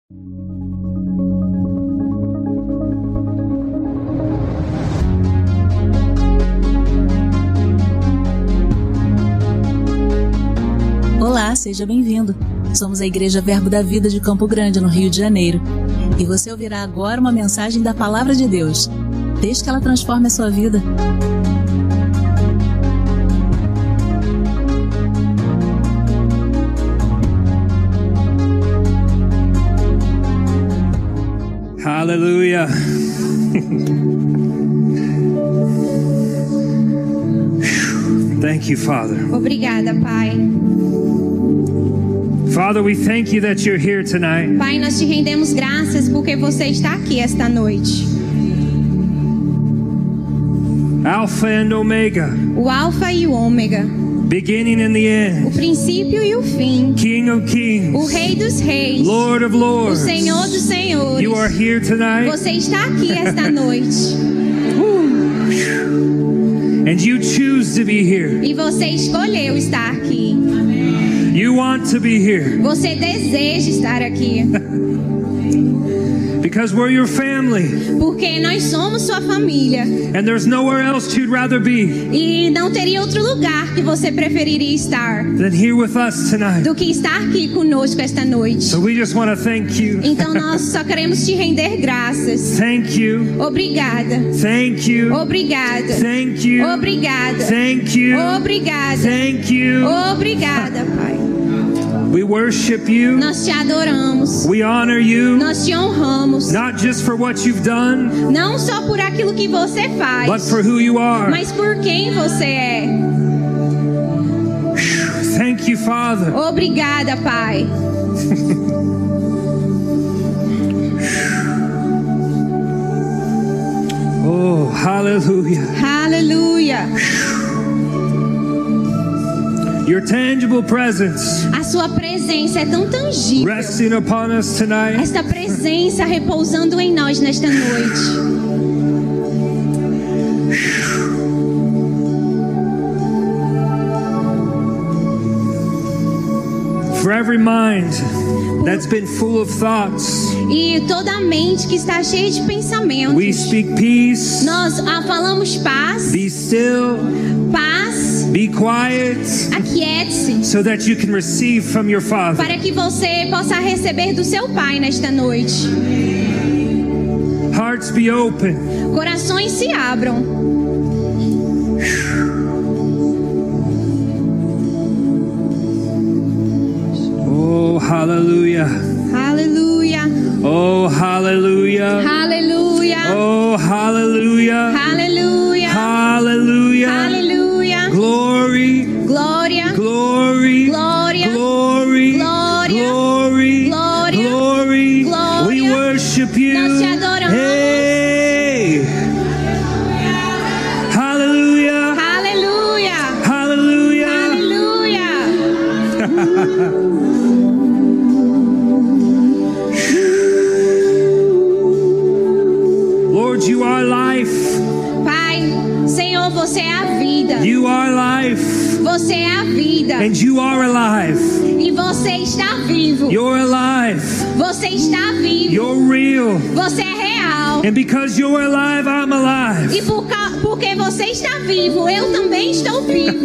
Olá, seja bem-vindo. Somos a Igreja Verbo da Vida de Campo Grande, no Rio de Janeiro. E você ouvirá agora uma mensagem da Palavra de Deus. Desde que ela transforme a sua vida. Hallelujah. Thank you, Father. Obrigada, Pai. Father, we thank you that you're here tonight. Pai, nós te rendemos graças porque você está aqui esta noite. Alpha and Omega. O Alfa e o Ômega. Beginning and the end. O princípio e o fim. King of kings. O Rei dos reis. Lord of lords. O Senhor dos senhores. You are here tonight. Você está aqui esta noite. And you choose to be here. E você escolheu estar aqui. You want to be here. Você deseja estar aqui. Because we're your family. Porque nós somos sua família. And there's nowhere else you'd rather be. E não teria outro lugar que você preferiria estar Than here with us tonight. do que estar aqui conosco esta noite. So we just want to thank you. Então nós só queremos te render graças. Thank you. Obrigada. Thank you. Obrigada. Thank you. Obrigada. Thank you. Obrigada. Thank you. Obrigada, Pai. We worship you. Nós te adoramos. We honor you. Nós te honramos. Not just for what you've done, Não só por aquilo que você faz, but for who you are. mas por quem você é. Thank you, Father. Obrigada, Pai. Oh, hallelujah. Aleluia. Your tangible presence A sua presença é tão tangível. resting upon us tonight. Esta presença repousando em nós nesta noite. For every mind that's been full of thoughts, E toda a mente que está cheia de pensamentos, we speak peace. nós falamos paz, Be still. paz, Be quiet. aquiete-se, So that you can receive from your Father. para que você possa receber do seu Pai nesta noite. Hearts be open. Corações se abram. Oh, hallelujah. Aleluia, Oh, hallelujah. aleluia, Oh, hallelujah. aleluia, Hallelujah. aleluia. Glory. Glória, Glory. glória, Glory. Glória. Glory. Glória. Glory. Glória. We worship you. Nós te adoramos. Hey. Hallelujah. aleluia, Hallelujah. aleluia. Lord, you are life. Pai, Senhor, você é a vida. You are life. Você é a vida. And you are alive. E você está vivo. You're alive. Você está vivo. You're real. Você é real. And because you're alive, I'm alive. E porque você está vivo, eu também estou vivo.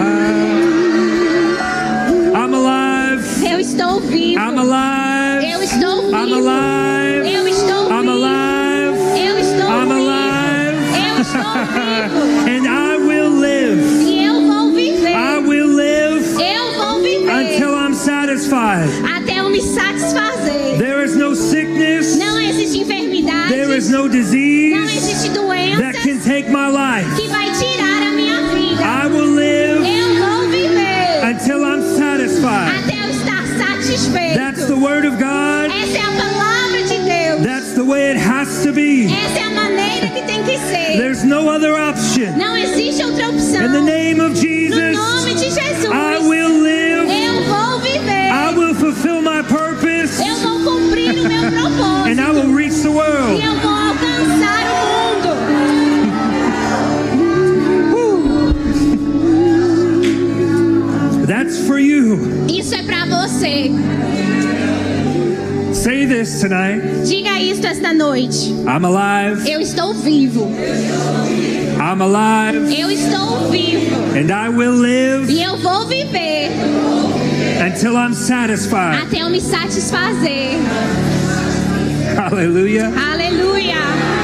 I'm alive. Eu estou vivo. I'm alive. Eu estou vivo. I'm alive. Eu estou I'm vivo. alive. Eu estou I'm vivo. alive. Eu estou vivo. And I will live. E eu vou viver. I will live Eu vou viver. until I'm satisfied. Até eu me satisfazer. There is no sickness. Não existe enfermidade. There is no Não disease existe doença that can take my life. que vai tirar a minha vida. I will live Eu vou viver. until I'm satisfied. Até eu estar satisfeito. That's the word of God. Essa é a palavra de Deus. That's the way it has to be. Essa é a maneira que tem que ser. There's no other option. Não existe outra opção. In the name of No Jesus, nome de Jesus. I will live. Eu vou viver. I will fulfill my purpose. Eu vou cumprir o meu propósito. And I will reach the E world. eu vou alcançar o mundo. That's for you. Isso é pra você. Say this tonight. Diga isto esta noite. I'm alive. Eu estou vivo. I'm alive. Eu estou vivo. And I will live E eu vou viver until I'm satisfied. até eu me satisfazer. Hallelujah. Aleluia.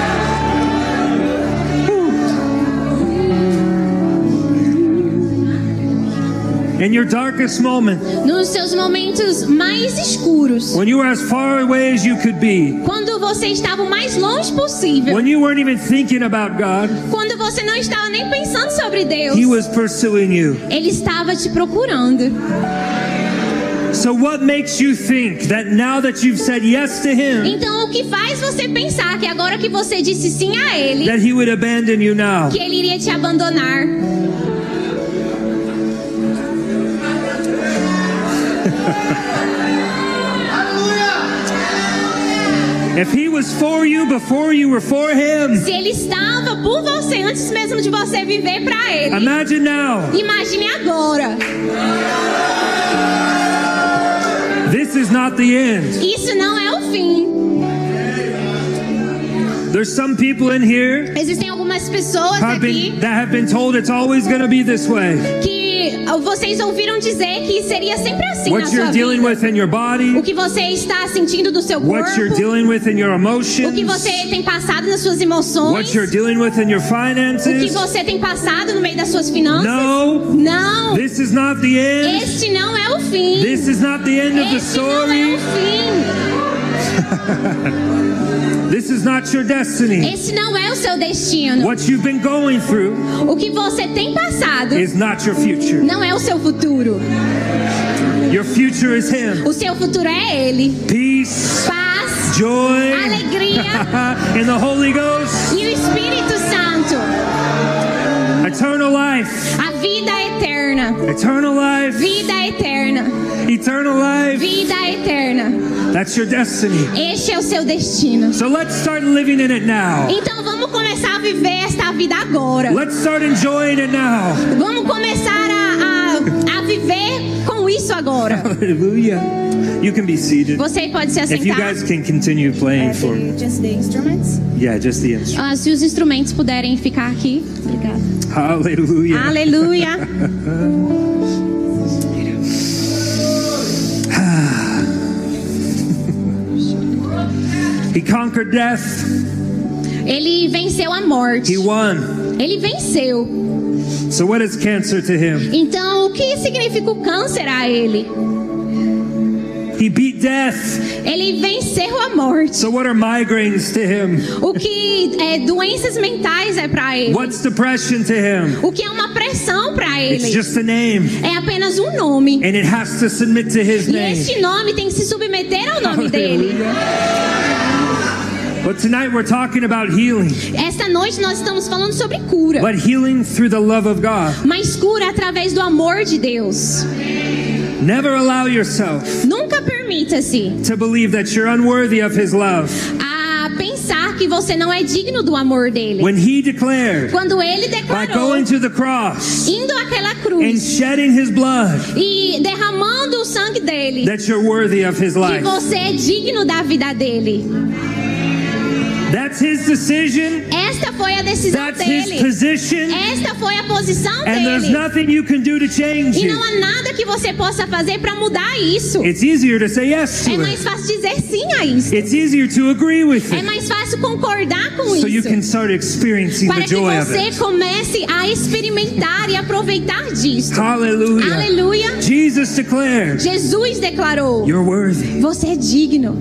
In your darkest moment, Nos seus momentos mais escuros, when you were as far away as you could be, quando você estava o mais longe possível, when you weren't even thinking about God, quando você não estava nem pensando sobre Deus, He was pursuing you. Ele estava te procurando. So what makes you think that now that you've said yes to Him, Então o que faz você pensar que agora que você disse sim a Ele, that He would abandon you now? que Ele iria te abandonar? If He was for you before you were for Him, Se Ele estava por você antes mesmo de você viver para Ele, imagine now. imagine agora. This is not the end. Isso não é o fim. There's some people in here Existem algumas pessoas aqui that have been told it's always going to be this way. que vocês ouviram dizer que seria sempre assim na What sua you're dealing vida. with in your body, O que você está sentindo do seu what you're corpo, dealing with in your o emotions, que você tem passado nas suas emoções, what you're dealing with in your o que finances. você tem passado no meio das suas finanças. No, Não, this is not the end. este não é o fim. This is not the end of the Este não é story. o fim. This is not your destiny. Esse não é o seu destino. What you've been going through O que você tem passado is not your future. não é o seu futuro. Your future is Him. O seu futuro é Ele. Peace, Paz, joy, alegria in the Holy Ghost, e o Espírito Santo. eternal life, A vida eterna. eternal life, Vida eterna. eternal life. Vida eterna. That's your destiny. Este é o seu destino. So let's start living in it now. Então vamos começar a viver esta vida agora. Let's start enjoying it now. Vamos começar a viver com isso agora. Hallelujah. You can be seated. Você pode se If you assentar. guys can continue playing for me. Just the instruments. Yeah, just the instrument. Se os instrumentos puderem ficar aqui. Obrigada. Hallelujah. Aleluia. He conquered death. Ele venceu a morte. He won. Ele venceu. So what is cancer to him? Então, o que significa o câncer a ele? He beat death. Ele venceu a morte. So what are migraines to him? O que doenças mentais é para ele? What's depression to him? O que é uma pressão para ele? It's just a name. É apenas um nome. And it has to submit to his E name. este nome tem que se submeter ao nome dele. But tonight we're talking about healing. Esta noite nós estamos falando sobre cura. But healing through the love of God. Mas cura através do amor de Deus. Never allow yourself Nunca permita-se to believe that you're unworthy of his love. a pensar que você não é digno do amor dele. When he declared, Quando ele by declarou, going to the cross indo àquela and cruz shedding his blood, e derramando o sangue dele, that you're worthy of his que life. você é digno da vida dele. That's his decision. Esta foi a decisão That's his dele. position. Esta foi a posição And there's dele. nothing you can do to change E it. não há nada que você possa fazer para mudar isso. It's easier to say yes É to mais it. fácil dizer sim a isso. It's easier to agree with É it. mais fácil concordar com So you isso. can start experiencing Para the que joy of você it. comece a experimentar e aproveitar disto. Hallelujah. Aleluia. Jesus declared, Jesus declarou: you're worthy. você é digno.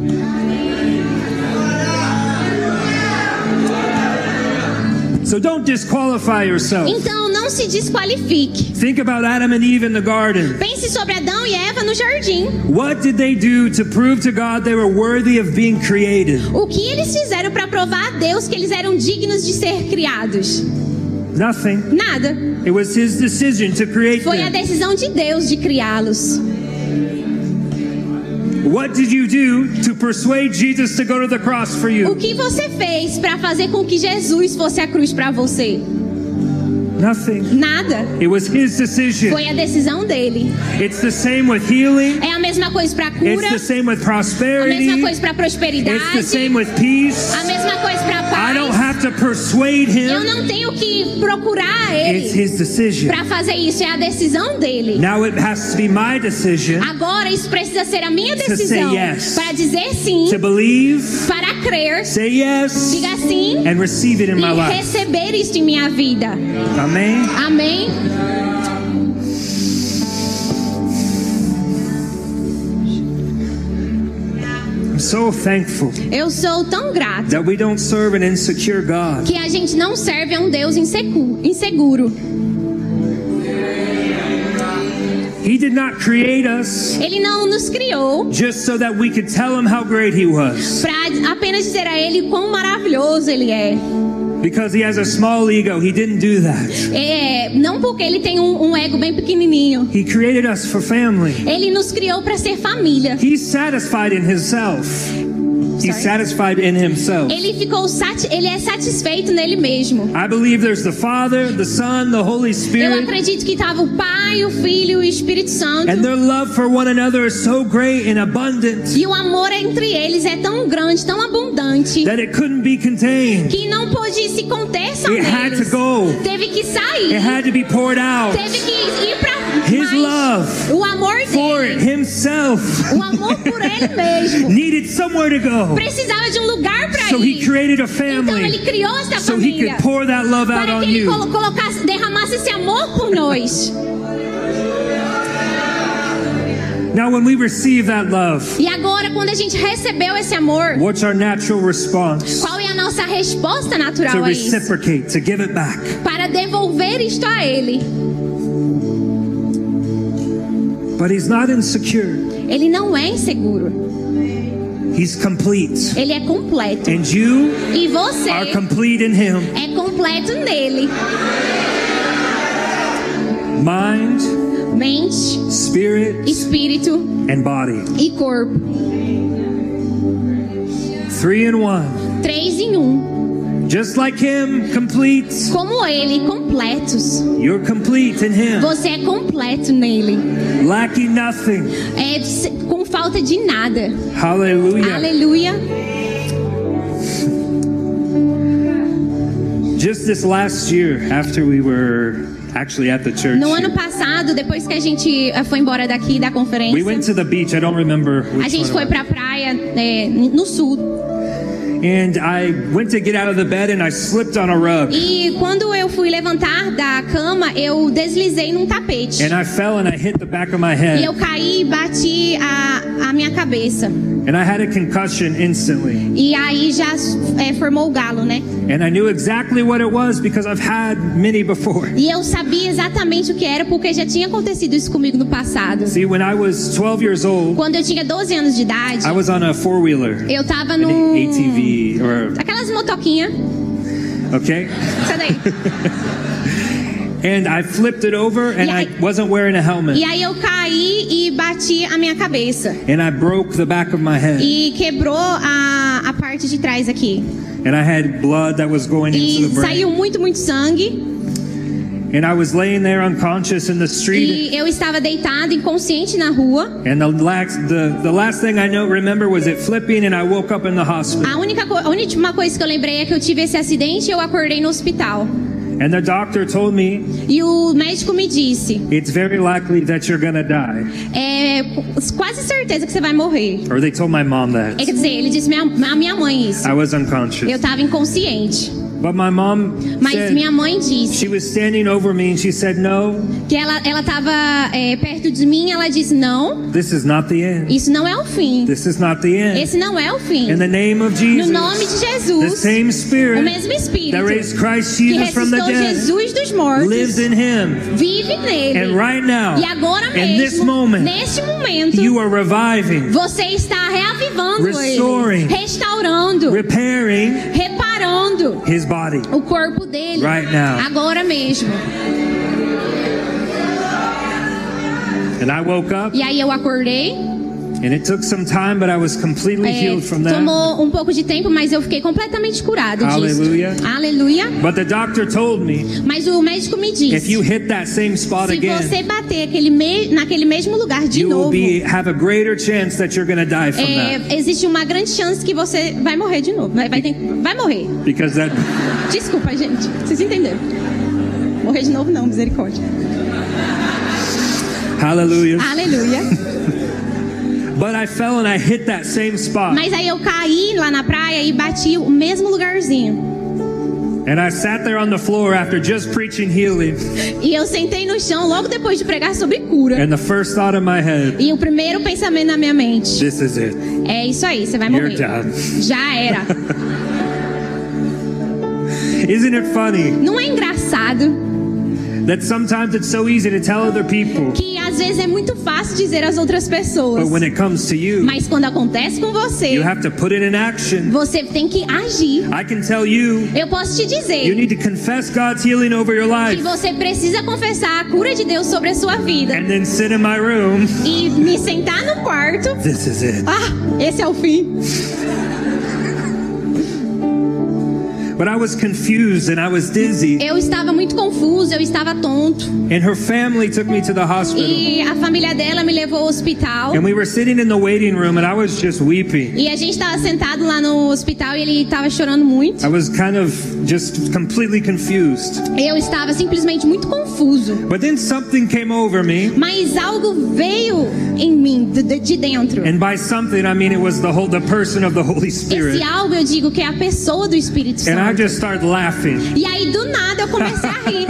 So don't disqualify yourself. Então não se desqualifique. Think about Adam and Eve in the garden. Pense sobre Adão e Eva no jardim. What did they do to prove to God they were worthy of being created? O que eles fizeram para provar a Deus que eles eram dignos de ser criados? Nothing. Nada. It was his decision to create Foi a them. decisão de Deus de criá-los. What did you do to persuade Jesus to go to the cross for O you? que você fez para fazer com que Jesus fosse à cruz para você? Nothing. Nada. It was his decision. Foi a decisão dele. It's the same with healing. É a mesma coisa para cura. It's the same with A prosperity. mesma coisa para prosperidade. It's the same with peace. A mesma coisa para paz. I don't have to persuade Eu him. não tenho que procurar It's ele his decision. para fazer isso. É a decisão dele. Now it has to be my decision Agora isso precisa ser a minha To say decisão yes. para dizer sim, to believe, para crer, say yes, diga sim and receive it in my e life. receber isso em minha vida. Amém? Amém? I'm so thankful Eu sou tão grata that we don't serve an insecure God. que a gente não serve a um Deus inseguro. He did not create us Ele não nos criou just so that we could tell him how great he was. para apenas dizer a ele quão maravilhoso ele é. Because he has a small ego, he didn't do that. Não porque ele tem um ego bem pequenininho. He created us for family. Ele nos criou para ser família. He's satisfied in himself. He's Sorry? satisfied in himself. Ele é satisfeito nele mesmo. I believe there's the Father, the Son, the Holy Eu Spirit. acredito que estava o Pai, o Filho e o Espírito Santo. And their love for one another is so great and abundant E o amor entre eles é tão grande, tão abundante, that it couldn't be contained. que não pôde se conter só It had neles. to go. Teve que sair. It had to be poured out. Teve que ir para His mais. love O amor for dele, himself o amor por ele mesmo, needed somewhere to go. precisava de um lugar para So he ir. created a Então ele family criou essa so he família could pour that love out para on que ele you. derramasse esse amor por nós. Now when we receive that love, E agora, quando a gente recebeu esse amor, what's our natural response? qual é a nossa resposta To natural a isso? reciprocate, to give it back. Para devolver isto a ele. But he's not insecure. Ele não é inseguro. He's complete. Ele é completo. And you E você are complete in him. é completo nele. Mind, Mente, spirit, espírito and body. e corpo. 3 in 1. 3 em 1. Just like him, complete. Como ele, completos. You're complete in him. Você é completo nele. Lacking nothing. Com falta de nada. Hallelujah. Aleluia. Just this last year, after we were actually at the church, No ano passado, depois que a gente foi embora daqui da we conferência, went to the beach. I don't remember a which gente one foi it pra praia no sul. was. And I went to get out of the bed and I slipped on a rug. E quando eu fui levantar da cama, eu deslizei num tapete. And I fell and I hit the back of my E head. eu caí e bati a minha cabeça. And I had a concussion instantly. E aí já formou o galo, né? And I knew exactly what it was because I've had many before. E eu sabia exatamente o que era porque já tinha acontecido isso comigo no passado. See, when I was 12 years old, Quando eu tinha 12 anos de idade, I was on a four-wheeler, eu tava an num... ATV, or Aquelas motoquinhas. okay? Sai daí. And I flipped it over and I Yeah. wasn't wearing a helmet. E aí eu caí e bati a minha cabeça. And I broke the back of my head. E quebrou a parte de trás aqui. And I had blood that was going into E the brain. saiu muito sangue. And I was laying there unconscious in the street. E eu estava deitada, inconsciente na rua. And the last thing I remember was it flipping and I woke up in the hospital. A última coisa que eu lembrei é que eu tive esse acidente e eu acordei no hospital. And the doctor told me, E o médico me disse, it's very likely that you're gonna die. é quase certeza que você vai morrer. Or they told my mom that. Quer dizer, ele disse a minha mãe isso. I was unconscious. Eu estava inconsciente. But my mom Mas said, minha mãe disse she was standing over me and she said, no, que ela estava perto de mim. Ela disse, não, this is not the end. isso não é o fim. This is not the end. Esse não é o fim. In the name of No Jesus, nome de the Jesus, same o Spirit mesmo Espírito that raised Christ que Jesus from the ressuscitou dead Jesus dos mortos lives in him. vive nele. And right now, E agora in this mesmo, moment, neste momento, you are reviving, você está reavivando Restoring. ele, restaurando, repairing reparando his body o corpo dele right now. agora mesmo. And I woke up E aí eu acordei And it took some time, but I was completely healed from that. Tomou um pouco de tempo, mas eu fiquei completamente curado disso. Hallelujah. Aleluia. But the doctor told me, Mas o médico me if disse, you hit that same spot se again, você bater naquele mesmo lugar de you novo, will have a greater chance that you're going to die from that. existe uma grande chance que você vai morrer de novo. Vai morrer. Because that... Desculpa, gente. Vocês entenderam? Morrer de novo não, misericórdia. Hallelujah. Aleluia. But I fell and I hit that same spot. Mas aí eu caí lá na praia e bati o mesmo lugarzinho. And I sat there on the floor after just preaching healing. E eu sentei no chão logo depois de pregar sobre cura. And the first thought in my head, E o primeiro pensamento na minha mente, this is it. é isso aí, você vai You're morrer. done. Já era. Isn't it funny Não é engraçado that sometimes it's so easy to tell other people, que às vezes é muito fácil dizer às outras pessoas, but when it comes to you, mas quando acontece com você, you have to put it in action. você tem que agir. I can tell you, Eu posso te you dizer need to confess God's healing over your que life você precisa confessar a cura de Deus sobre a sua vida and then sit in my room. e me sentar no quarto. This is it. Esse é o fim. But I was confused and I was dizzy. Eu estava muito confuso, eu estava tonto. And her family took me to the hospital. E a família dela me levou ao hospital. And we were sitting in the waiting room and I was just weeping. E a gente estava sentado lá no hospital e ele estava chorando muito. I was kind of just completely confused. Eu estava simplesmente muito confuso. But then something came over me. Mas algo veio em mim, de dentro. And by something I mean it was the person of the Holy Spirit. Esse algo eu digo que é a pessoa do Espírito Santo. And I just started laughing. E aí do nada eu comecei a rir.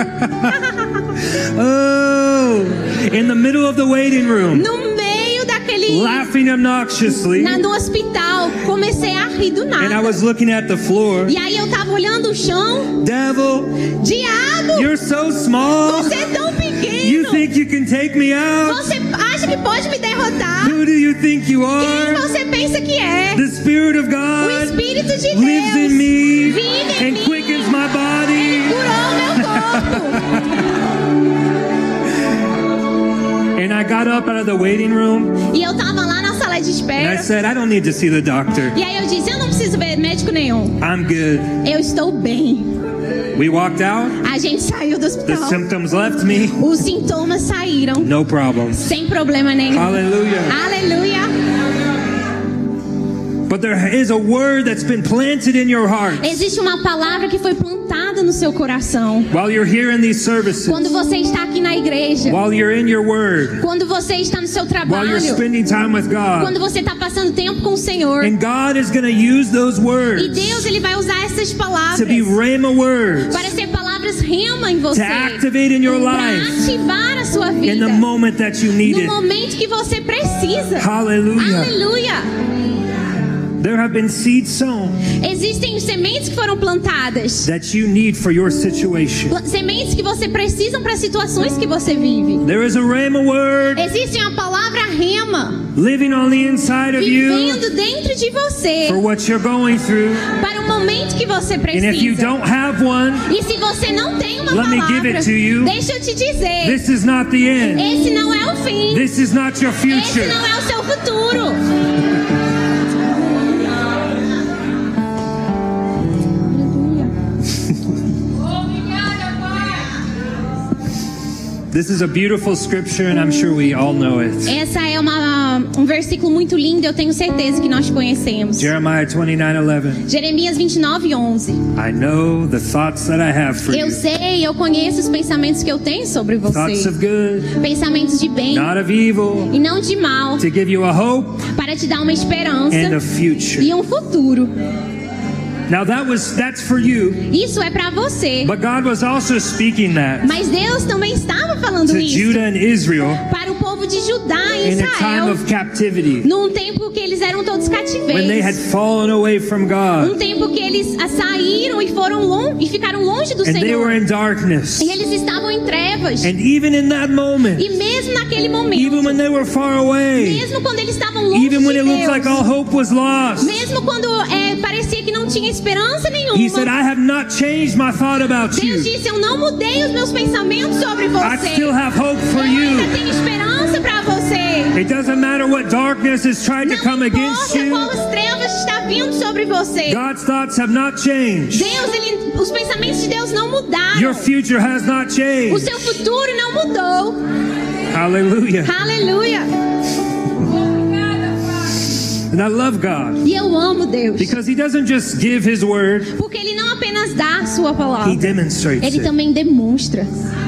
Oh, in the middle of the waiting room. No meio daquele... Laughing obnoxiously. No hospital, comecei a rir do nada. And I was looking at the floor. E aí eu tava olhando o chão. Devil, Diabo, you're so small. você é tão pequeno. You think you can take me out? Você acha que pode me derrotar? Who do you think you Quem are? você pensa que é? The Spirit of O God Espírito de Deus lives in me vive em and mim. quickens my body. Curou meu corpo. And I got up out of the waiting room E eu tava lá na sala de and I espera. said, I don't need to see the doctor. E aí eu disse, eu não preciso ver médico nenhum. I'm good. Eu estou bem. We walked out. A gente saiu do The hospital. symptoms left me. Os sintomas saíram. No problem. Sem problema nenhum. Hallelujah. Aleluia. But there is a word that's been planted in your heart. Existe uma palavra que foi plantada no seu coração. While you're here in these services. Quando você está aqui na igreja. While you're in your word. Quando você está no seu While trabalho. you're spending time with God. Quando você está passando tempo com o Senhor. And God is going to use those words. E Deus ele vai usar essas palavras. To be rhema words. Para ser palavras rema em você. To activate in your life. Para ativar a sua vida. In the moment that you need it. No momento que você precisa. Hallelujah. Aleluia. There have been seeds sown. Existem sementes que foram plantadas. That you need for your situation. Sementes que você precisa para situações que você vive. There is a rhema word. Existe uma palavra rema. Living on the inside of you. Vivendo dentro de você. For what you're going through. Para o momento que você precisa. And if you don't have one, e se você não tem uma let palavra, me give it to you. Deixa eu te dizer. This is not the end. Esse não é o fim. This is not your future. Esse não é o seu futuro. This is a beautiful scripture and I'm sure we all know it. Essa é um versículo muito lindo, eu tenho certeza que nós conhecemos. Jeremiah 29:11. Jeremias 29:11. I know the thoughts that I have for eu you. sei, eu conheço os pensamentos que eu tenho sobre você. Thoughts of good, pensamentos de bem, not of evil, e não de mal, to give you a hope para te dar uma esperança and a future. e um futuro. Now that's for you. Isso é para você. But God was also speaking that. Mas Deus também estava falando to isso Judah and Israel para o povo de Judá e in a time Israel. of captivity. Num tempo que eles eram todos cativeiros. When they had fallen away from God. Tempo que eles saíram e ficaram longe do and Senhor. They were in darkness. E eles estavam em trevas. And even in that moment. E mesmo naquele momento. Even when they were far away. Mesmo quando eles estavam longe even when de it Deus. looked like all hope was lost. Mesmo quando parecia que não tinha esperança nenhuma. He said, I have not changed my thought about you. Deus disse, eu não mudei os meus pensamentos sobre você. I still have hope for eu you. ainda tenho esperança para você. It doesn't matter what darkness is trying to come against Não importa you. qual trevas está vindo sobre você. God's thoughts have not changed. Os pensamentos de Deus não mudaram. Your future has not O changed. seu futuro não mudou. Hallelujah. Aleluia. And I love God E eu amo Deus. because He doesn't just give His word, Porque Ele não apenas dá a sua palavra. He demonstrates Ele it. também demonstra.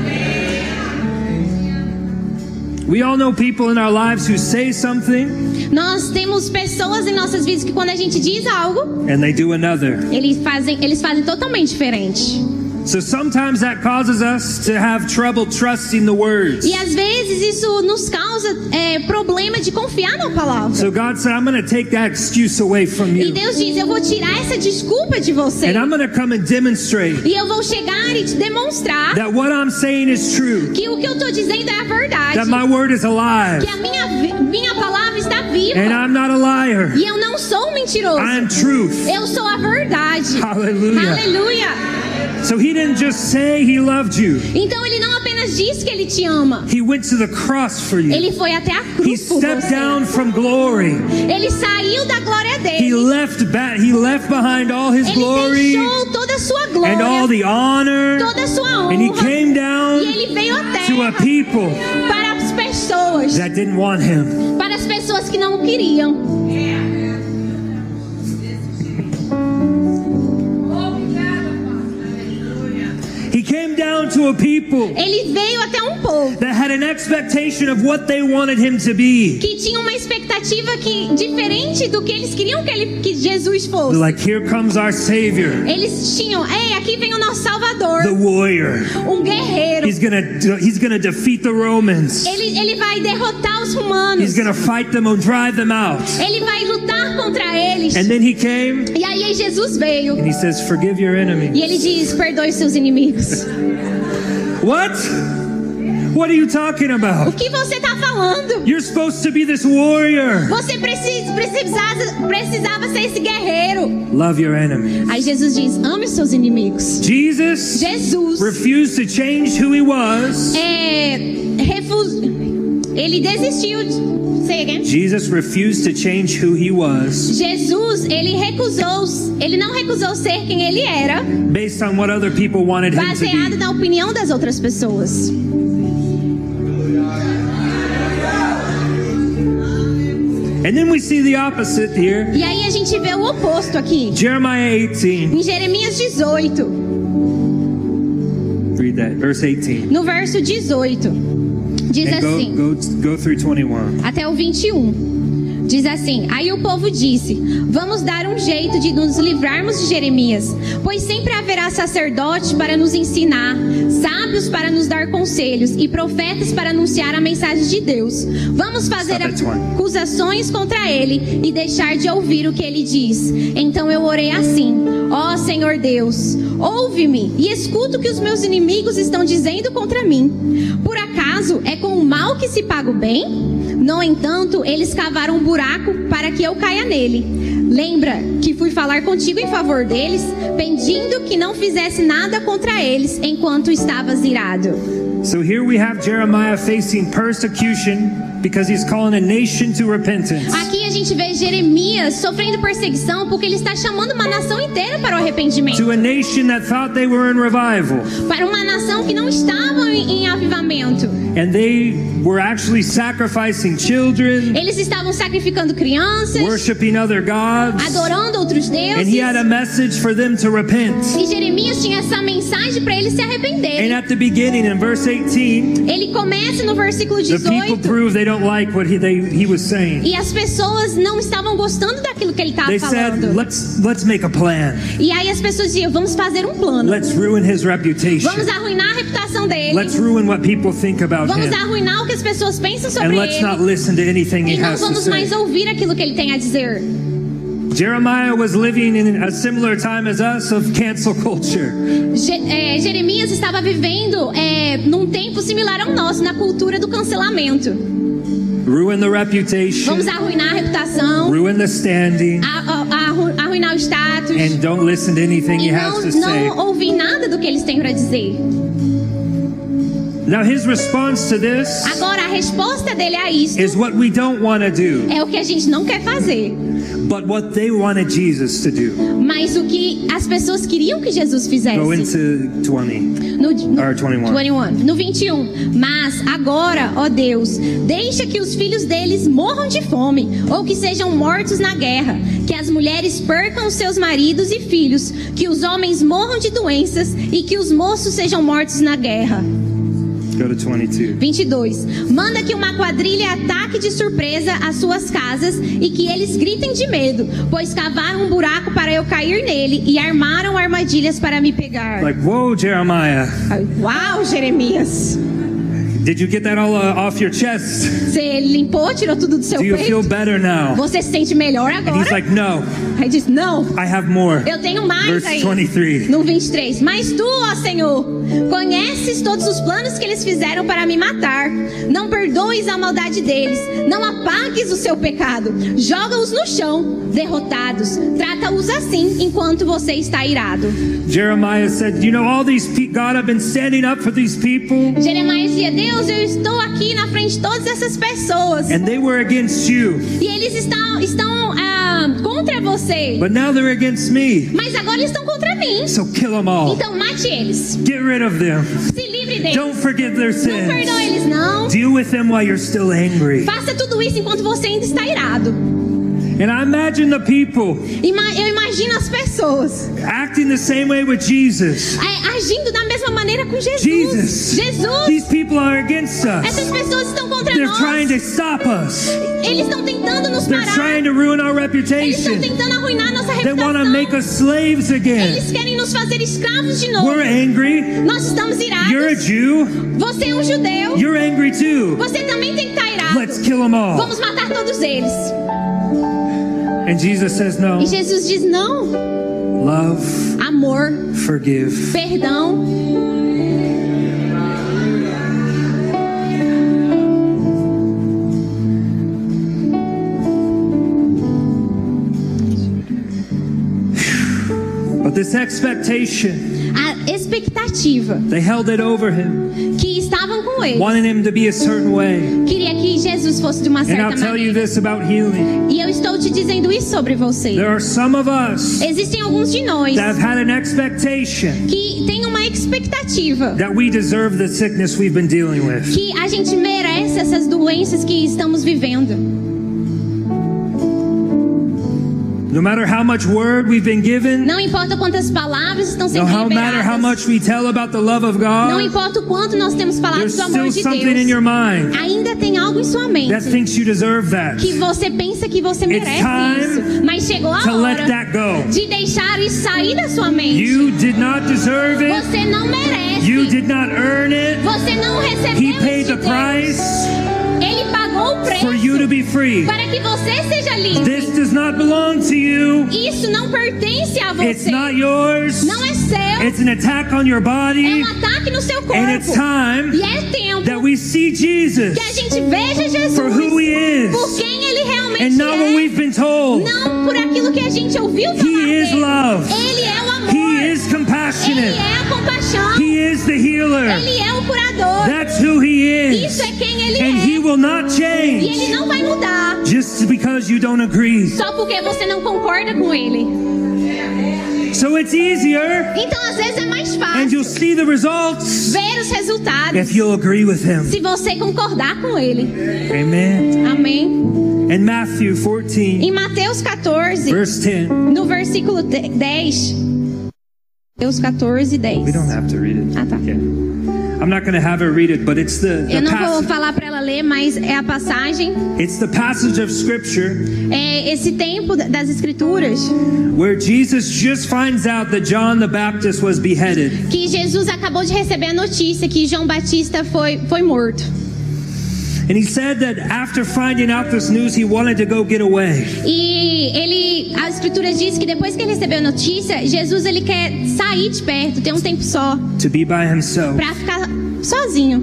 We all know people in our lives who say something Nós temos pessoas em nossas vidas que quando a gente diz algo, and they do another. eles fazem totalmente diferente. So sometimes that causes us to have trouble trusting the words. E às vezes isso nos causa problema de confiar na palavra. So God said, I'm going to take that excuse away from E you. Deus diz, eu vou tirar essa desculpa de você. And I'm going to come and demonstrate E eu vou chegar e te demonstrar that what I'm saying is true. que o que eu estou dizendo é a verdade. That my word is alive. Que a minha palavra está viva. And I'm not a liar. E eu não sou um mentiroso. I am truth. Eu sou a verdade. Hallelujah. Aleluia. So He didn't just say He loved you. Então ele não apenas disse que ele te ama. He went to the cross for you. Ele foi até a He cruz por stepped você. down from glory. Ele saiu da glória He dele. He left behind all His Ele glory deixou toda a sua and all glória, the honor. toda a sua And He honra. came down E ele veio à to a terra people para as pessoas, that didn't want Him. para as pessoas que não o queriam. He came down to a people Ele veio até um povo that had an expectation of what they wanted Him to be. que tinha uma expectativa diferente do que eles queriam que Jesus They're fosse. like, here comes our Savior, Eles tinham, ei, aqui vem o nosso Salvador, the warrior. um guerreiro. He's gonna defeat the Romans. Ele vai derrotar os romanos. He's gonna fight them and drive them out. Ele vai lutar contra eles. And then He came E aí Jesus veio. and He says, forgive your E enemies. ele diz, perdoe seus inimigos. What? What are you talking O about? que você está falando? You're supposed to be this warrior. Você precisava ser esse guerreiro. Love your enemies. Aí Jesus diz, ame os seus inimigos. Jesus Jesus refused to change who He was. Ele desistiu de... Say again. Jesus refused to change who He was Jesus, ele não recusou ser quem ele era, based on what other people wanted Him to baseado be. na opinião das outras pessoas. And then we see the opposite here. E aí a gente vê o oposto aqui. Jeremiah 18. Em Jeremias 18, Read that. Verse 18. no verso 18, diz And assim, go through 21. até o 21. Diz assim, aí o povo disse, vamos dar um jeito de nos livrarmos de Jeremias, pois sempre haverá sacerdotes para nos ensinar, sábios para nos dar conselhos e profetas para anunciar a mensagem de Deus. Vamos fazer Stop at 20. acusações contra ele e deixar de ouvir o que ele diz. Então eu orei assim, ó Senhor Deus, ouve-me e escuta o que os meus inimigos estão dizendo contra mim. Por acaso é com o mal que se paga o bem? No entanto, eles cavaram um buraco para que eu caia nele. Lembra que fui falar contigo em favor deles, pedindo que não fizesse nada contra eles enquanto estavas irado. So here we have Jeremiah facing persecution because he's calling a nation to repentance. Aqui a gente vê Jeremias sofrendo perseguição porque ele está chamando uma nação inteira para o arrependimento. To a nation that thought they were in revival. Para uma nação que não estava em avivamento. And they were actually sacrificing children, Eles estavam sacrificando crianças, worshiping other gods. adorando outros And he had a deuses. message for them to repent. E Jeremias tinha essa mensagem para eles se And arrependerem. at the beginning, in verse 18, Ele começa no versículo the people 18. proved they don't like what he was saying. E as pessoas não estavam gostando daquilo que ele estava They said, falando. let's make a plan. E aí as pessoas diziam, vamos fazer um plano. Let's ruin his reputation. Vamos arruinar a reputação dele. Let's ruin what people think about Vamos him. arruinar o que as pessoas pensam sobre And let's not ele. listen to anything he E não has to vamos say. mais ouvir aquilo que ele tem a dizer. Jeremiah was living in a similar time as us of cancel culture. Jeremias estava vivendo num tempo similar ao nosso, na cultura do cancelamento. Ruin the reputation, Vamos arruinar a reputação, ruin the standing, arruinar o status. and don't listen to anything he E has to say. não ouvir nada do que eles têm para dizer. Now his response to this Agora a resposta dele a isso is what we don't want to do, é o que a gente não quer fazer, but what they wanted Jesus to do. mas o que as pessoas queriam que Jesus fizesse. Go into 20 or 21. No 21. Mas agora, ó Deus, deixa que os filhos deles morram de fome, ou que sejam mortos na guerra, que as mulheres percam os seus maridos e filhos, que os homens morram de doenças e que os moços sejam mortos na guerra. Go to 22. 22. Manda que uma quadrilha ataque de surpresa as suas casas e que eles gritem de medo, pois cavaram um buraco para eu cair nele e armaram armadilhas para me pegar. Like, whoa, Jeremiah. Uau, Jeremias. Did you get that all off your chest? Você limpou, tirou tudo do seu Do you feel peito? better now? Você se sente melhor And agora? he's like, no, Aí diz, não, I have more. eu tenho mais Verse aí. 23. No 23. Mas tu, ó Senhor, conheces todos os planos que eles fizeram para me matar. Não perdoes a maldade deles. Não apagues o seu pecado. Joga-os no chão, derrotados. Trata-os assim enquanto você está irado. Jeremiah said, you know, all these God, I've been standing up for these people, Jeremias dizia, Deus, eu estou aqui na frente de todas essas pessoas. and they were against you, E eles estão contra você. but now they're against me. Mas agora eles estão contra mim. So kill them all. Então mate eles. Get rid of them. Se livre deles. Don't forgive their Não perdoe sins. eles, não. Deal with them while you're still angry. Faça tudo isso enquanto você ainda está irado. And I imagine the people Eu imagino as pessoas acting the same way with Jesus. agindo da mesma maneira com Jesus. Jesus, these people are against us. Essas pessoas estão contra They're nós. trying to stop us. Eles estão tentando nos They're parar. trying to ruin our Eles estão reputation. tentando arruinar nossa They want to make reputação. us slaves again. Eles querem nos fazer escravos de novo. We're angry. Nós estamos You're a irados. Jew. Você é um judeu. You're angry too. Você também tem que estar irado. Let's kill them all. Vamos matar todos eles. And Jesus says, no. E Jesus diz não. Love, Amor, forgive. perdão. But this expectation, A expectativa they held it over him, que estavam com ele. wanting him to be a certain way. Queria que Jesus fosse de uma And I'll certa tell you maneira. this about healing. E eu estou te dizendo isso sobre você. There are some of us Existem alguns de nós that have had an expectation que têm uma expectativa that we deserve the sickness we've been dealing with. que a gente merece essas doenças que estamos vivendo. No matter how much word we've been given, Não importa quantas palavras estão sendo no matter how liberadas. much we tell about the love of Não God, importa o quanto nós temos falado there's do amor still de something in your Deus. mind Ainda tem algo em sua mente that thinks you deserve that. que você pensa que você merece time isso. Mas chegou a To let hora that go. de deixar isso sair da sua mente. You did not deserve it. Você não merece. You did not earn it. Você não recebeu He isso paid de the Deus. price Ele pagou o for you to preço be free. para que você seja livre. This does not belong to you. Isso não pertence a It's você. not yours. Não é seu. It's an attack on your É body. um ataque no seu And it's corpo. time E é tempo that we see Jesus que a gente veja Jesus for who he is por quem ele realmente and not what é. we've been told. Não por aquilo que a gente ouviu falar He is dele. love. Ele é o amor. He is Ele compassionate. é a compaixão. He is the healer. Ele é o curador. That's who he Isso is. é quem ele And é. he will not E ele change não vai mudar just because you don't agree. só porque você não concorda com ele. So it's easier Então às vezes é mais and you'll fácil see the results ver os resultados if you'll agree with him. se você concordar com ele. Amen. Amém. In Matthew 14, Em Mateus 14, verse 10. no versículo 10. Mateus 14, 10. We don't have to read it. Ah, tá. Yeah. I'm not going to have her read it, but it's the Eu não vou passage. falar para ela ler, mas é a passagem, It's the passage of scripture é esse tempo das escrituras where Jesus just finds out that John the Baptist was beheaded. que Jesus acabou de receber a notícia que João Batista foi morto. And he said that after finding out this news, he wanted to go get away. E a escritura diz que depois que ele recebeu a notícia, Jesus ele quer sair de perto, ter um tempo só, To be by himself. para ficar sozinho.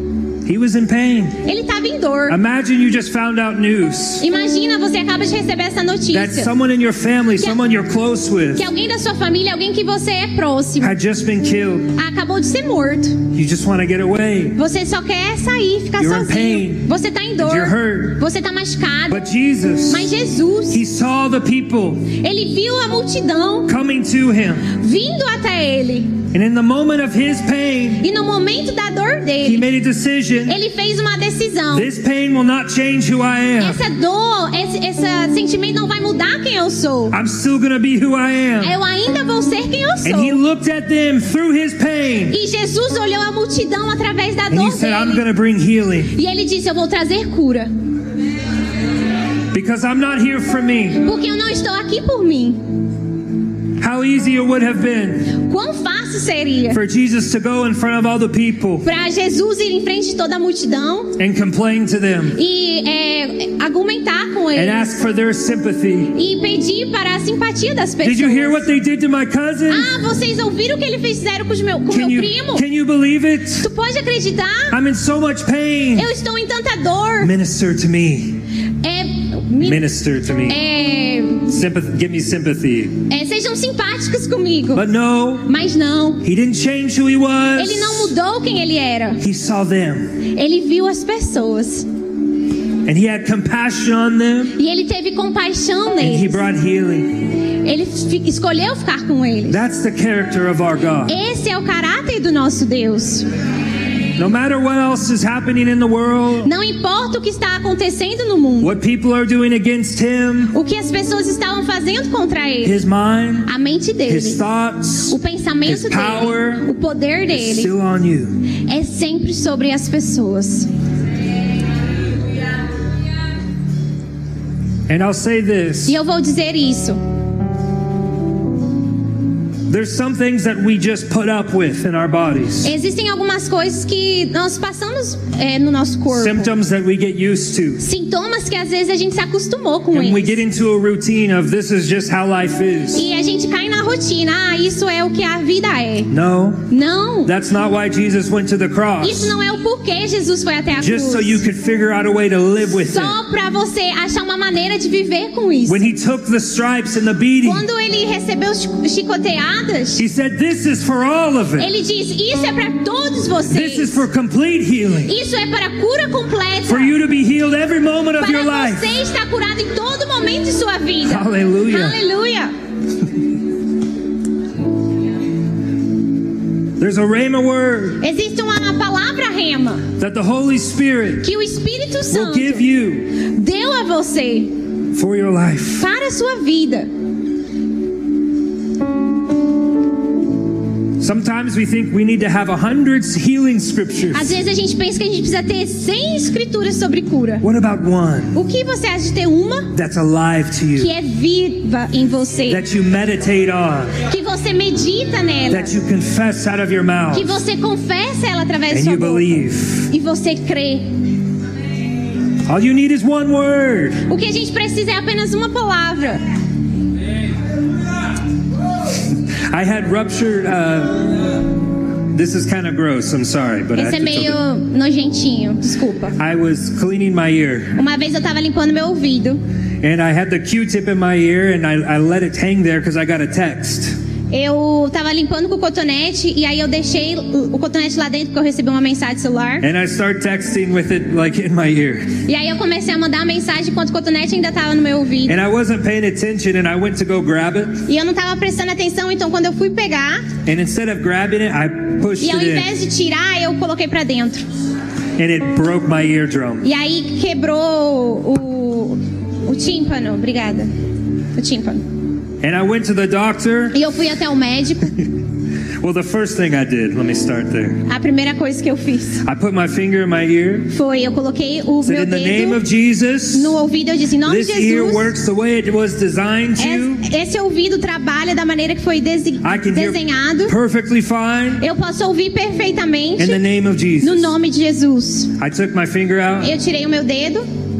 He was in pain. Ele estava em dor. Imagine you just found out news Imagina, você acaba de receber essa that notícia. someone in your family, someone you're close with, Que alguém da sua família, alguém que você é próximo, had just been killed. acabou de ser morto. You just want to get away. Você só quer sair, ficar You're in sozinho. pain. Você está em dor. You're hurt. Você está machucado. But Jesus, Mas Jesus, he saw the people ele viu a multidão coming to him. vindo até ele. And in the moment of his pain, E no momento da dor he dele, made a decision. ele fez uma decisão. This pain will not change who I am. Essa dor, esse sentimento não vai mudar quem eu sou. I'm still going to be who I am. Eu ainda vou ser quem eu And he sou. looked at them through his pain. E Jesus olhou a multidão através da And he dor said, I'm dele. going to bring healing. E ele disse, eu vou trazer cura. Because I'm not here for me. Porque eu não estou aqui por mim. How easy it would have been Quão fácil seria for Jesus to go in front of all the people para Jesus ir em frente de toda a multidão and complain to them e argumentar com and eles. ask for their sympathy. E pedir para a simpatia das pessoas. Did you hear what they did to my cousin? Ah, vocês ouviram o que eles fizeram com meu primo? Can you believe it? Tu pode acreditar? I'm in so much pain. Eu estou em tanta dor. Minister to me. Minister to me. Give me sympathy. Sejam simpáticos comigo. But no, Mas não. he didn't change who he was. Ele não mudou quem ele era. He saw them. Ele viu as pessoas. And he had compassion on them. E ele teve compaixão And he neles. brought healing. Ele escolheu ficar com eles. That's the character of our God. Esse é o caráter do nosso Deus. No matter what else is happening in the world, Não importa o que está acontecendo no mundo. what people are doing against him, O que as pessoas estavam fazendo contra ele. his mind, A mente his dele. thoughts, O pensamento his power dele. O poder is dele. still on you. É sempre sobre as pessoas. And I'll say this. E eu vou dizer isso. There's some things that we just put up with in our bodies. Existem algumas coisas que nós passamos no nosso corpo. Symptoms that we get used to. Sintomas que às vezes a gente se acostumou com And we eles. get into a routine of this is just how life is. E a gente cai na rotina. Ah, isso é o que a vida é. No, Não. that's not why Jesus went to the cross. Isso não é o porquê Jesus foi até a Just so you cruz. could figure out a way to live with it. Só para você achar uma maneira de viver com isso. When he took the stripes and the beating, Quando ele recebeu chicoteadas, he said, this is for all of it. ele diz: isso é para todos This vocês. is for complete healing. Isso é para cura completa. For you to be healed every moment of your Para life. você estar curado em todo momento de sua vida. Hallelujah. Aleluia. There's a rhema word Existe uma palavra rema that the Holy Spirit que o Espírito will Santo give you deu a você for your life. para a sua vida. Sometimes we think we need to have 100 healing scriptures. Às vezes a gente pensa que a gente precisa ter 100 escrituras sobre cura. What about one O que você acha de ter uma that's alive to que you, é viva em você, that you meditate on, que você medita nela, that you confess out of your mouth, que você confessa ela através da and sua you boca believe? e você crê? All you need is one word. O que a gente precisa é apenas uma palavra. I had ruptured. This is kind of gross. I'm sorry, but I Esse have é to meio tell nojentinho, desculpa. you. I was cleaning my ear, Uma vez eu tava limpando meu ouvido. and I had the Q-tip in my ear, and I let it hang there because I got a text. Eu tava limpando com o cotonete e aí eu deixei o cotonete lá dentro porque eu recebi uma mensagem de celular. And I start texting with it like in my ear. E aí eu comecei a mandar uma mensagem enquanto o cotonete ainda tava no meu ouvido. And I wasn't paying attention, and I went to go grab it. E eu não tava prestando atenção, então quando eu fui pegar, And instead of grabbing it, I pushed e ao it invés in, de tirar, eu coloquei pra dentro. and it broke my eardrum. E aí quebrou o tímpano, obrigada. O tímpano. And I went to the doctor. E eu fui até o médico. Well, the first thing I did, let me start there. A primeira coisa que eu fiz I put my finger in my ear. foi, eu coloquei o Said, meu in the name dedo of Jesus, no ouvido, eu disse, em nome this de ear Jesus, works the way it was designed to. esse ouvido trabalha da maneira que foi I can hear desenhado. perfectly fine. Eu posso ouvir perfeitamente In the name of no Jesus. nome de Jesus. I took my finger out, Eu tirei o meu dedo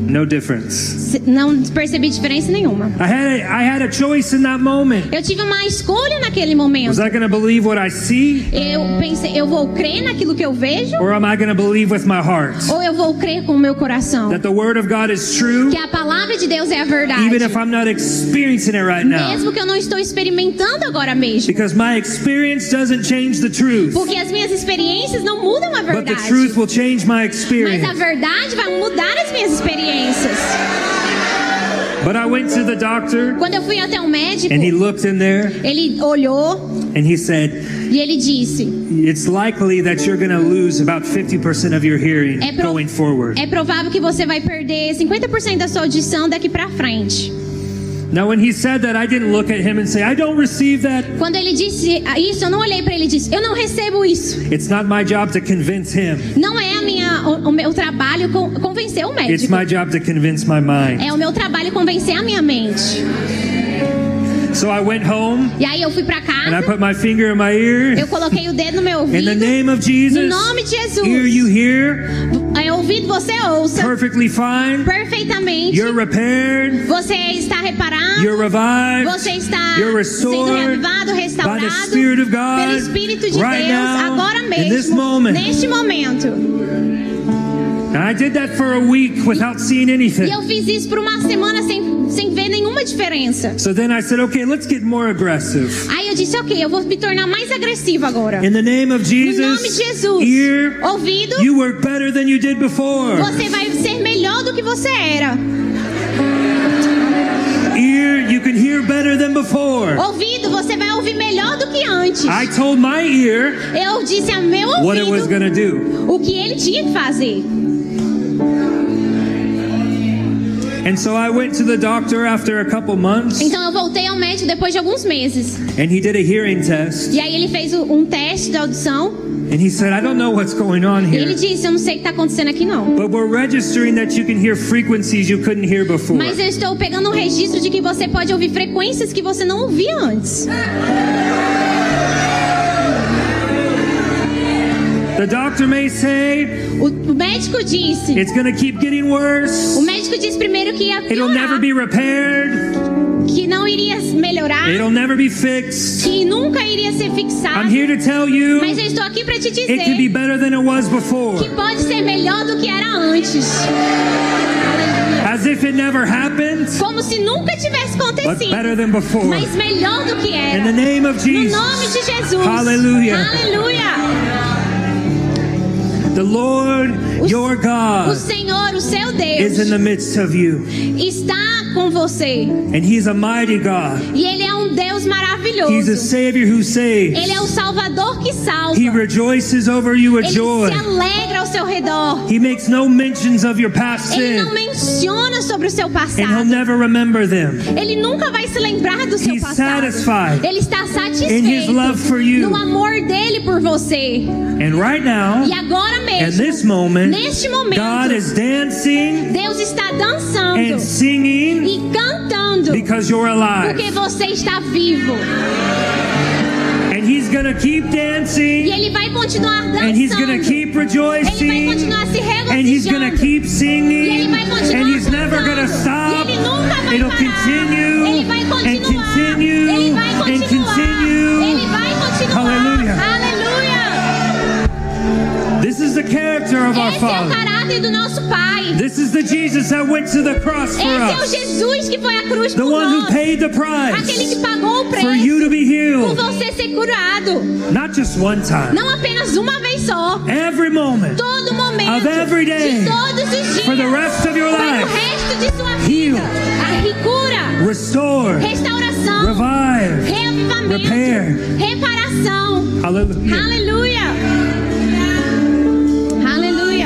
No difference. Não percebi diferença nenhuma. I had a choice in that moment. Eu tive uma escolha naquele momento. Was I going to believe what I see? Eu pensei, eu vou crer naquilo que eu vejo? Or am I going to believe with my heart? Ou eu vou crer com o meu coração? That the word of God is true? Que a palavra de Deus é a verdade. Even if I'm not experiencing it right now. Mesmo que eu não estou experimentando agora mesmo. Because my experience doesn't change the truth. Porque as minhas experiências não mudam a verdade. But the truth will change my experience. Mas a verdade vai mudar as minhas experiências. But I went to the doctor. Quando eu fui até o médico, and he looked in there. Ele olhou. And he said, e ele disse, it's likely that you're going to lose about 50% of your hearing going forward. É provável que você vai perder 50% da sua audição daqui para frente. Now when he said that, I didn't look at him and say, I don't receive that. Quando ele disse isso, eu não olhei para ele e disse, eu não recebo isso. It's not my job to convince him. Não é o meu trabalho convencer o médico. It's my job to convince my mind. É o meu trabalho convencer a minha mente. So I went home. E aí eu fui para casa. And I put my finger in my ear. Eu coloquei o dedo no meu ouvido. In the name of Jesus. No nome de Jesus. Ear you hear. Ouvido você ouça. Perfectly fine. Perfeitamente. You're repaired. Você está reparado. You're revived. Você está You're restored. Sendo reavivado, restaurado by the Spirit of God. Pelo Espírito de right Deus now, agora mesmo. In this moment. Neste momento. And I did that for a week without seeing anything. E eu fiz isso por uma semana sem ver nenhuma diferença. So then I said, okay, let's get more aggressive. Aí eu disse, ok, eu vou me tornar mais agressiva agora. In the name of Jesus, no nome de Jesus, ear, ouvido, you work better than you did before. Você vai ser melhor do que você era. Ear, you can hear better than before. Ouvido, você vai ouvir melhor do que antes. I told my ear, eu disse a meu ouvido, what it was gonna do. O que ele tinha que fazer. And so I went to the doctor after a couple months. Então eu voltei ao médico depois de alguns meses. And he did a hearing test. E aí ele fez um teste de audição. And he said, I don't know what's going on here. E ele disse, eu não sei o que está acontecendo aqui não. But we're registering that you can hear frequencies you couldn't hear before. Mas eu estou pegando um registro de que você pode ouvir frequências que você não ouvia antes. The doctor may say, o médico disse, it's going to keep getting worse. O médico disse primeiro que ia piorar. It'll never be repaired. Que não iria melhorar. It'll never be fixed. Que nunca iria ser fixado. I'm here to tell you. Mas eu estou aqui para te dizer. It can be better than it was before. Que pode ser melhor do que era antes. As if it never happened. Como se nunca tivesse acontecido. But better than before. Mas melhor do que era. In the name of Jesus. No nome de Jesus. Hallelujah. Aleluia. The Lord, your God, o Senhor, o seu Deus, is in the midst of you. Está com você. And He's a mighty God. E Ele é um Deus maravilhoso. He's a Savior who saves. Ele é o Salvador que salva. He rejoices over you with Ele joy. se alegra ao seu redor. He makes no mentions of your past Ele sin. não menciona sobre o seu passado. And He'll never remember them. Ele nunca vai se lembrar do seu He's passado. Satisfied Ele está satisfeito in His love for you. no amor dele por você. And right now, e agora mesmo, in this moment, neste momento, God is dancing, Deus está dançando and singing, e cantando because you're alive. Porque você está vivo. And He's gonna keep dancing. E Ele vai continuar dançando. And He's gonna keep rejoicing. Ele vai continuar se regozijando. And He's gonna keep singing. E Ele vai continuar and He's never gonna stop. E Ele nunca vai It'll parar. continue. Ele vai continuar. And continue. Ele vai continuar. And continue. Ele vai continuar. Hallelujah. Aleluia. This is the character of our Esse é o Father. caráter do nosso Pai. This is the Jesus that went to the cross for Esse é o us. Jesus que foi à cruz The por one nós. who paid the price Aquele que pagou o preço for you to be por healed. você ser curado. Not just one time. Não apenas uma vez só. Every moment. Todo momento. Of every day. De todos os dias. For the rest of your Para life. o resto de sua vida. A cura. Restore. Restauração. Revive. Reavivamento. Repair. Reparação. Hallelujah. Aleluia. Aleluia.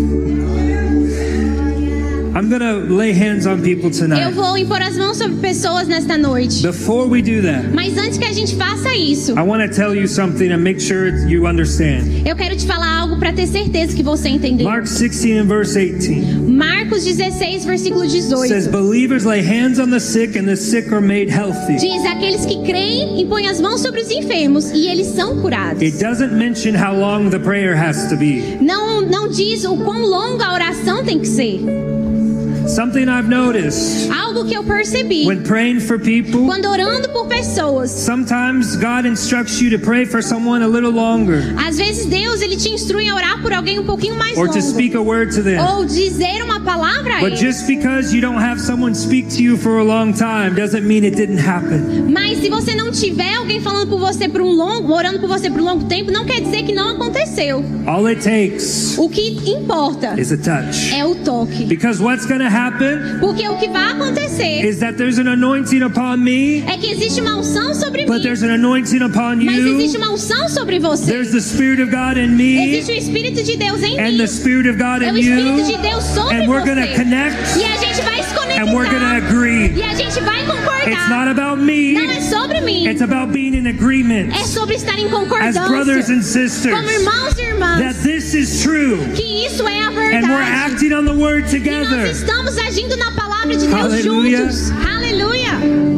I'm going to lay hands on people Eu tonight. vou impor as mãos sobre pessoas nesta noite. Before we do that, Mas antes que a gente faça isso, I want to tell you something and make sure you understand. eu quero te falar algo para ter certeza que você entendeu. Mark 16 and verse 18 Marcos 16, versículo 18. says, believers lay hands on the sick and the sick are made healthy. Diz, aqueles que creem impõem as mãos sobre os enfermos e eles são curados. It doesn't mention how long the prayer has to be. Não diz o quão longa a oração tem que ser. Something I've noticed Algo que eu percebi when praying for people, quando orando por pessoas. sometimes God instructs you to pray for someone a little longer, Às vezes Deus ele te instrui a orar por alguém um pouquinho mais or to longo. speak a word to them. Ou dizer uma palavra a But eles. just because you don't have someone speak to you for a long time doesn't mean it didn't happen. Mas se você não tiver alguém falando por você por orando por você por um longo tempo, não quer dizer que não aconteceu. All it takes O que importa is a touch. é o toque. Because what's going to happen Porque o que vai acontecer is that there's an anointing upon me, é que existe uma unção sobre but mim, there's an anointing upon mas existe you. uma unção sobre você. There's the Spirit of God in me Existe o Espírito de Deus em and mim. the Spirit of God É in o Espírito de you, Deus sobre and we're going to você. connect E a gente vai se and we're going to conectar. agree. E a gente vai concordar. It's not about me, Não é sobre mim. it's about being in agreement É sobre estar em as concordância. brothers and sisters Como irmãos e irmãs. that this is true, Que isso é a and we're verdade. acting on the word E together. nós estamos agindo na palavra de Deus Aleluia. juntos. Aleluia.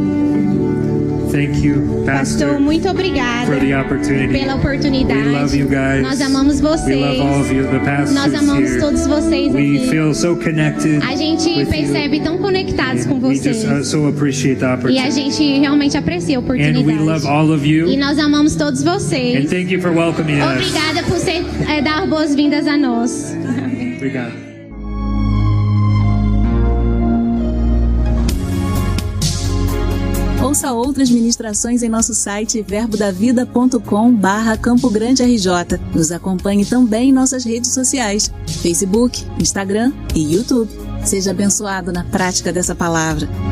Thank you, Pastor, Pastor, muito obrigada for the opportunity. pela oportunidade. We love you guys. Nós amamos vocês. We love all of you, the pastors Nós amamos here. todos vocês We aqui. feel so connected A gente with percebe tão conectados com you. We vocês. just so appreciate the E a opportunity. gente realmente aprecia a And we oportunidade. love all of you. E nós amamos todos And vocês. thank you for welcoming us. Obrigada por dar boas-vindas a nós. Obrigado. Ouça outras ministrações em nosso site verbodavida.com/Campo Grande RJ. Nos acompanhe também em nossas redes sociais, Facebook, Instagram e YouTube. Seja abençoado na prática dessa palavra.